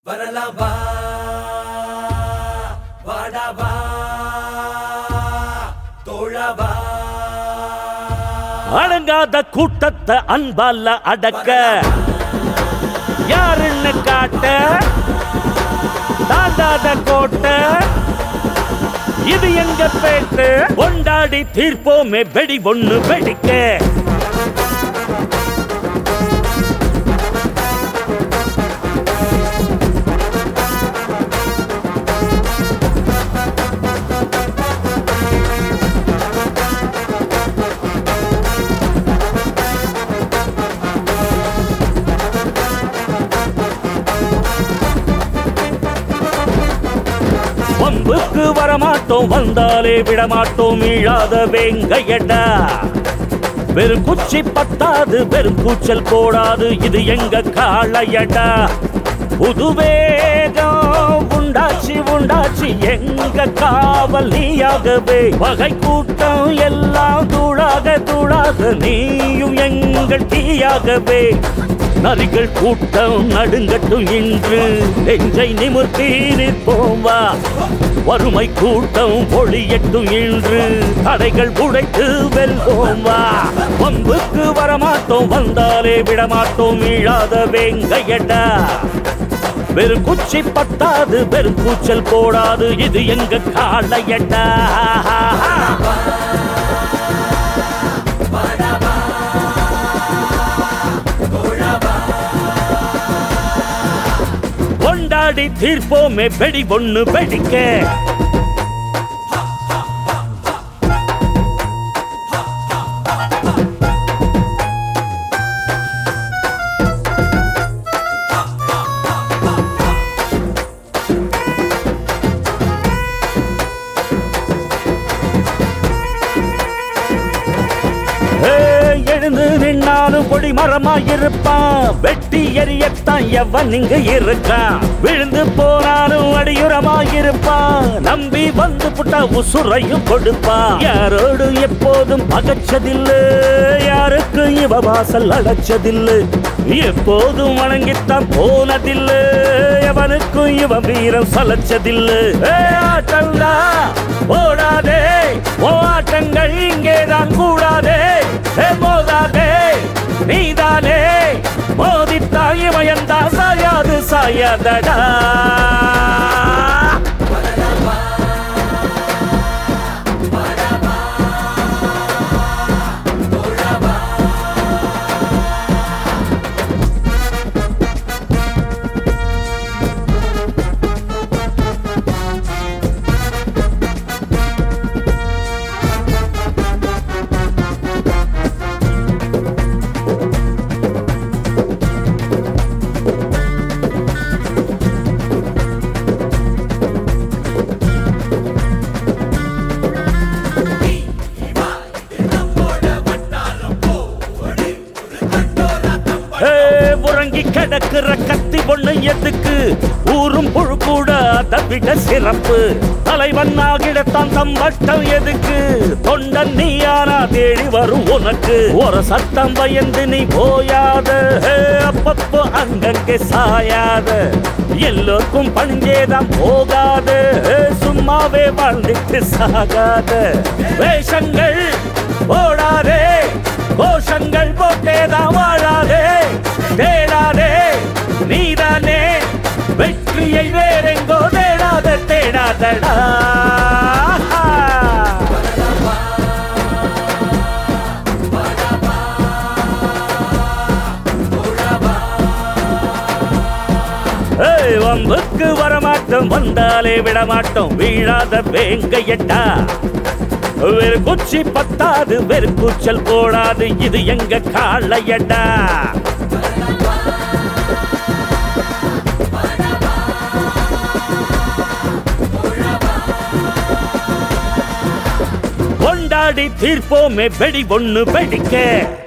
வரலாம் வா வாடா வா தோழா வா அடங்காத கூட்டத்தை அன்பால அடக்க யாருன்னு காட்ட தாண்டாத கோட்டை இது எங்க பேட்டு கொண்டாடி தீர்ப்போமே வெடி ஒண்ணு வெடிக்க வம்புக்கு வரமாட்டோம் வந்தாலே விடமாட்டோம் இழாத வேங்கையடா வெறும் குச்சி பத்தாது வெறும் கூச்சல் போடாது இது எங்க காளையடா புது வேகம் உண்டாச்சி உண்டாச்சி எங்க காவல் நீயாகவே வகை கூட்டம் எல்லாம் தூளாக தூளாக நீயும் எங்கள் தீயாகவே நரிகள் கூட்டம் நடுங்கட்டும் இன்று நெஞ்சை நிமிர்த்தி நிற்போம் வா வறுமை கூட்டம் ஒளியட்டும் இன்று தடைகள் உடைத்து வெல்வோம் வா வம்புக்கு வரமாட்டோம் வந்தாலே விடமாட்டோம் இழாத வேங்கையடா வெறும் குச்சி பத்தாது வெறும் கூச்சல் போடாது இது எங்க காளையடா கொண்டாடி தீர்ப்போமே வெடி ஒண்ணு வெடிக்க எழுந்து நின்னாலும் கொடி மரமாயிருப்பான் வெட்டி எரியத்தான் எவன் இங்க இருக்கான் விழுந்து போனாலும் அடியுரமாயிருப்பான் நம்பி வந்து புட்டா உசுரையும் கொடுப்பான் யாரோடு எப்போதும் பகச்சதில்லை யாருக்கும் இவ வாசல் அடைச்சதில்லை எப்போதும் வணங்கித்தான் போனதில்லை எவனுக்கும் இவ வீரம் சலைச்சதில்லை ஆட்டங்கா ஓடாதே ஓ ஆட்டங்கள் இங்கேதான் கூடாதே மோதாதே நீதானே மோதித்தாய் மயந்தா சாயாது சாயாதடா உறங்கி கிடக்குற கத்தி பொண்ணு எதுக்கு ஊரும் புழு கூட அதை விட சிறப்பு தலைவன் ஆகிடத்தான் தம்பட்டம் எதுக்கு தொண்டன் நீயானா தேடி வரும் உனக்கு ஒரு சத்தம் பயந்து நீ போயாத அப்பப்போ அங்கங்கே சாயாத எல்லோருக்கும் பணிஞ்சேதான் போகாத சும்மாவே வாழ்ந்துட்டு சாகாத வேஷங்கள் ஓடாதே கோஷங்கள் போட்டேதான் வாழாதே தேடாதே நீதானே வெற்றியை வேறெங்கோ தேடாத தேடாதடா வம்புக்கு வரமாட்டோம் வந்தாலே விடமாட்டோம் வீழாத வேங்கையட்டா வெறு குச்சி பத்தாது வெறு கூச்சல் போடாது இது எங்க காளையடா கொண்டாடி தீர்ப்போமே வெடி ஒண்ணு வெடிக்க